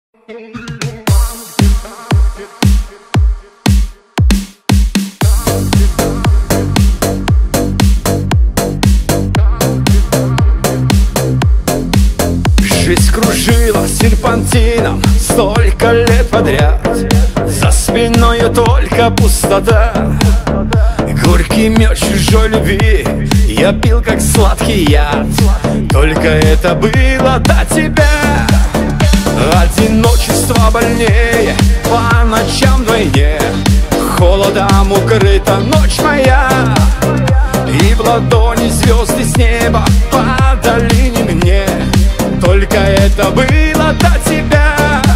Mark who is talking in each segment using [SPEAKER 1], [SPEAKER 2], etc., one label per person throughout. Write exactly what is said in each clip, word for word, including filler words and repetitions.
[SPEAKER 1] Жизнь кружила серпантином столько лет подряд, за спиною только пустота. Горький мед чужой любви я пил, как сладкий яд. Только это было до тебя. Одиночество больнее, по ночам вдвойне. Холодом укрыта ночь моя, и в ладони звезды с неба падали не мне. Только это было до тебя.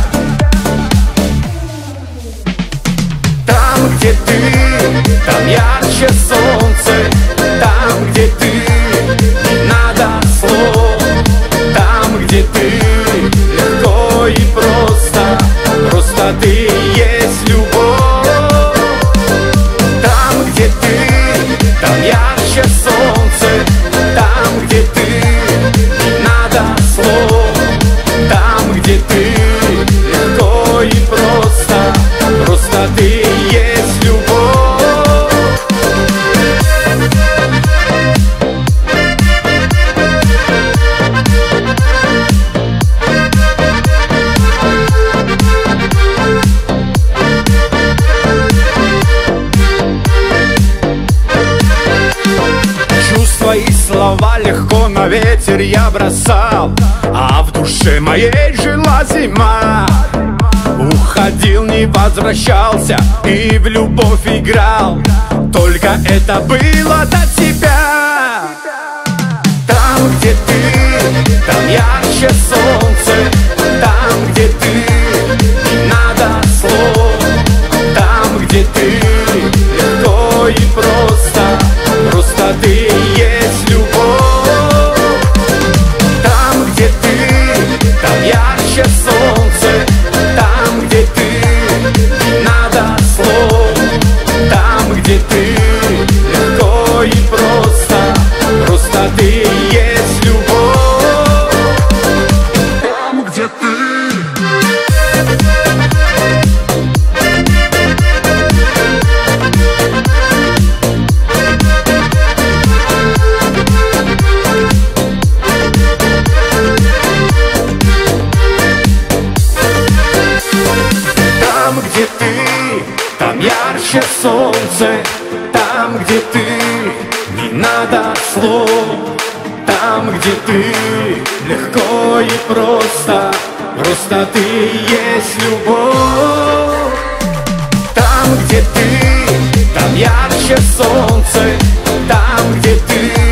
[SPEAKER 1] Там, где ты, там ярче солнце. Там, где ты, не надо слов. Там, где ты, легко и просто. Просто ты и есть любовь. Там, где ты, там ярче солнце. Там, где ты, не надо слов. Там, где ты, легко и просто. Просто ты и есть любовь. Чувства и слова легко на ветер я бросал, а в душе моей жила зима. Уходил, не возвращался и в любовь играл. Только это было до тебя. Там, где ты, там ярче солнце. Там, где ты, не надо слов. Там, где ты, легко и просто. Просто ты и есть любовь. Там, где ты, там ярче солнце. Там, где ты, не надо слов. Там, где ты, легко и просто. Просто ты и есть любовь. Там, где ты. Там, где ты, там ярче солнце. Там, где ты, не надо слов. Там, где ты, легко и просто. Просто ты и есть любовь. Там, где ты, там ярче солнце. Там, где ты,